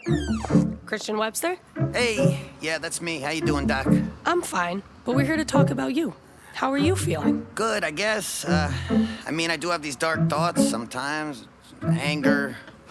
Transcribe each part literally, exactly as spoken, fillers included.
Christian Webster? Hey, yeah, that's me. How you doing, Doc? I'm fine, but we're here to talk about you. How are you feeling? Good, I guess. Uh, I mean, I do have these dark thoughts sometimes. Anger.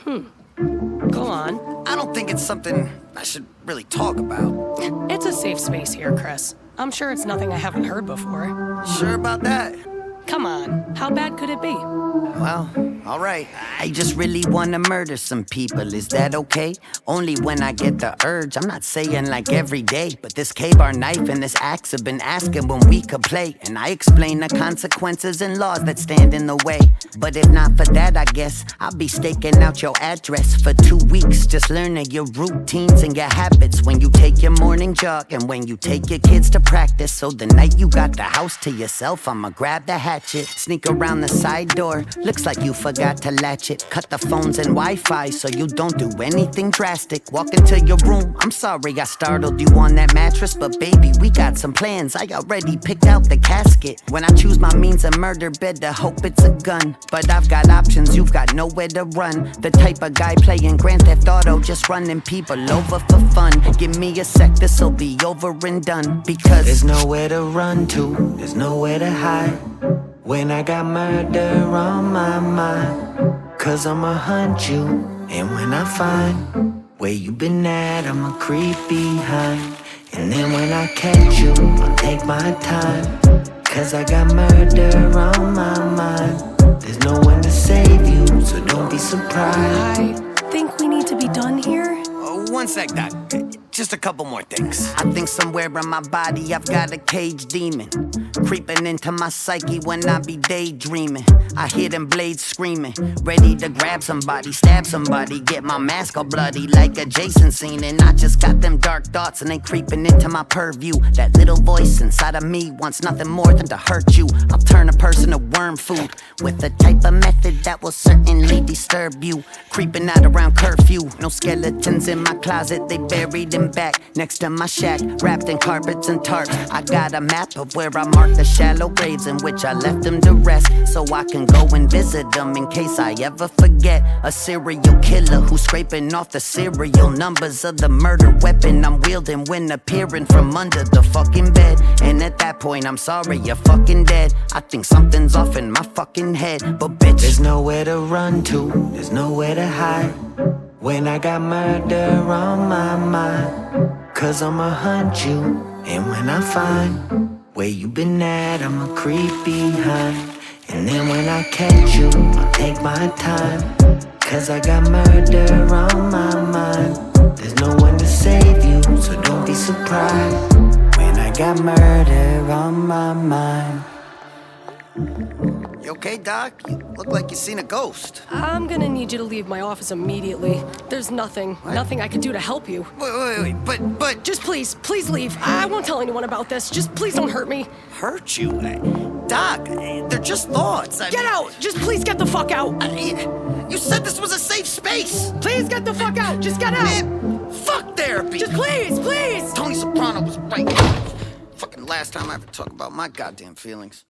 Go on. I don't think it's something I should really talk about. It's a safe space here, Chris. I'm sure it's nothing I haven't heard before. Sure about that? Come on, how bad could it be? Well, all right. I just really want to murder some people. Is that okay? Only when I get the urge. I'm not saying like every day, but this K-bar knife and this axe have been asking when we could play. And I explain the consequences and laws that stand in the way. But if not for that, I guess I'll be staking out your address for two weeks. Just learning your routines and your habits. When you take your morning jog and when you take your kids to practice. So the night you got the house to yourself, I'ma grab the hatchet, sneak around the side door. Looks like you forgot to latch it. Cut the phones and Wi-Fi so you don't do anything drastic. Walk into your room, I'm sorry I startled you on that mattress, but baby, we got some plans. I already picked out the casket. When I choose my means of murder, better hope it's a gun. But I've got options, you've got nowhere to run. The type of guy playing Grand Theft Auto, just running people over for fun. Give me a sec, this'll be over and done. Because there's nowhere to run to, there's nowhere to hide when I got murder on my mind. Cause I'ma hunt you, and when I find where you been at, I'ma creep behind. And then when I catch you, I'll take my time. Cause I got murder on my mind. There's no one to save you, so don't be surprised. I think we need to be done here. Oh, one sec, Doc. Just a couple more things. I think somewhere in my body I've got a cage demon creeping into my psyche when I be daydreaming. I hear them blades screaming, ready to grab somebody, stab somebody, get my mask all bloody like a Jason scene. And I just got them dark thoughts and they creeping into my purview. That little voice inside of me wants nothing more than to hurt you. I'll turn a person to worm food with a type of method that will certainly disturb you. Creeping out around curfew, no skeletons in my closet, they buried in back next to my shack, wrapped in carpets and tarps. I got a map of where I marked the shallow graves in which I left them to rest, so I can go and visit them in case I ever forget. A serial killer who's scraping off the serial numbers of the murder weapon I'm wielding when appearing from under the fucking bed. And at that point, I'm sorry, you're fucking dead. I think something's off in my fucking head, but bitch, there's nowhere to run to, there's nowhere to hide when I got murder on my mind. Cause I'ma hunt you, and when I find where you been at, I'ma creep behind. And then when I catch you, I'll take my time. Cause I got murder on my mind. There's no one to save you, so don't be surprised when I got murder on my mind. You okay, Doc? You look like you seen a ghost. I'm gonna need you to leave my office immediately. There's nothing, What? nothing I can do to help you. Wait, wait, wait, but, but... Just please, please leave. I won't tell anyone about this. Just please don't hurt me. Hurt you? Doc, they're just thoughts. I Get mean, out! Just please get the fuck out! I mean, you said this was a safe space. Please get the fuck out! Just get out! Man, fuck therapy. Just please, please! Tony Soprano was right. Fucking last time I ever talk about my goddamn feelings.